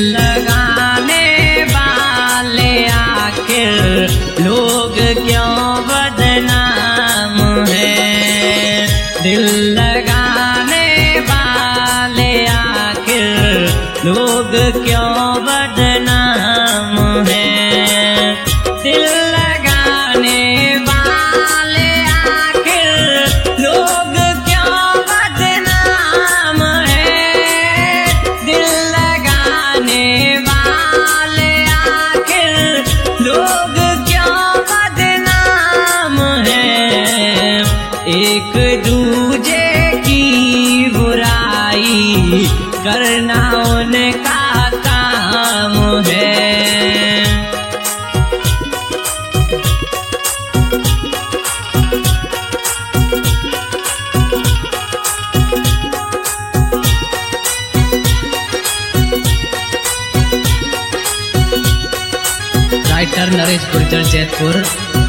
लगाने वाले आखिर लोग क्यों बदनाम है। दिल लगाने वाले आखिर लोग क्यों बदनाम है। दिल लगाने वाले आखिर लोग क्यों बदनाम है। दिल लगाने वाले आखिर लोग क्यों बदनाम है। एक दूजे की बुराई करना उनका काम है। राइटर नरेश गुर्जर, जयपुर।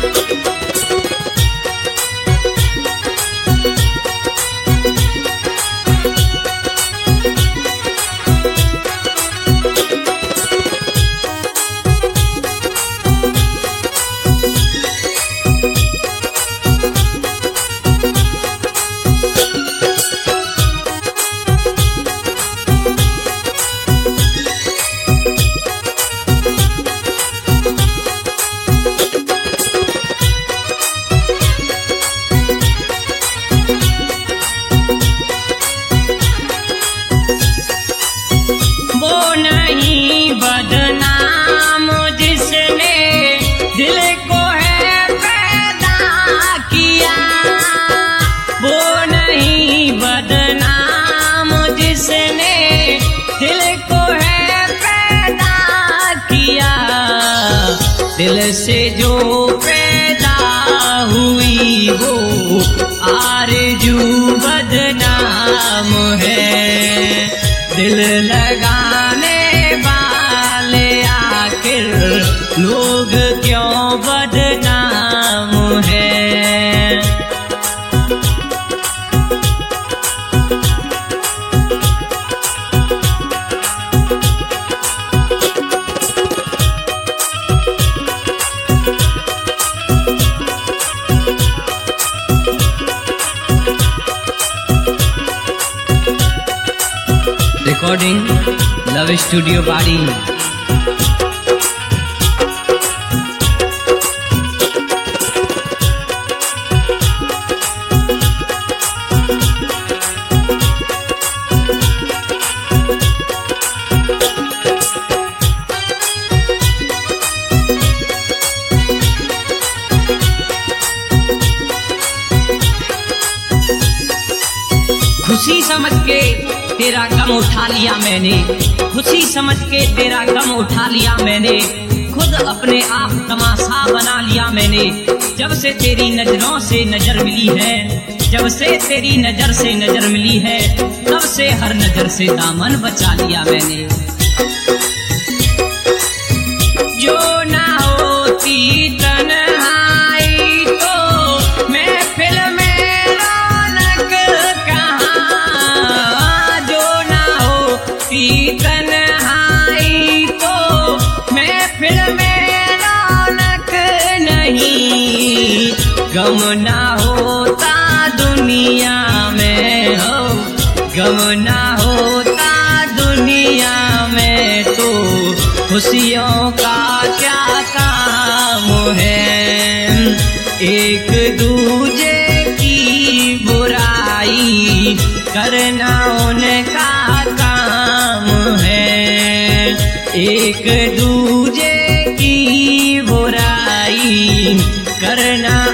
बदनाम जिसने दिल को है पैदा किया, वो नहीं बदनाम जिसने दिल को है पैदा किया। दिल से जो पैदा हुई वो आरज़ू बदनाम है। दिल लगाने वाले आखिर लोग क्यों बदनाम है। रिकॉर्डिंग लव स्टूडियो बाड़ी। खुशी समझ के तेरा गम उठा लिया मैंने, खुशी समझ के तेरा गम उठा लिया मैंने। खुद अपने आप तमाशा बना लिया मैंने। जब से तेरी नजरों से नजर मिली है, जब से तेरी नजर से नजर मिली है, तब से हर नजर से दामन बचा लिया मैंने। जो ना होती तन्हाई तो महफिल में रौनक कहाँ। जो ना होती तन्हाई तो महफिल में रौनक नहीं। गम ना होता दुनिया में हो, गम ना होता दुनिया में तो खुशियों का क्या काम है। एक दूजे की बुराई करना उनका काम है। एक दूजे की बुराई करना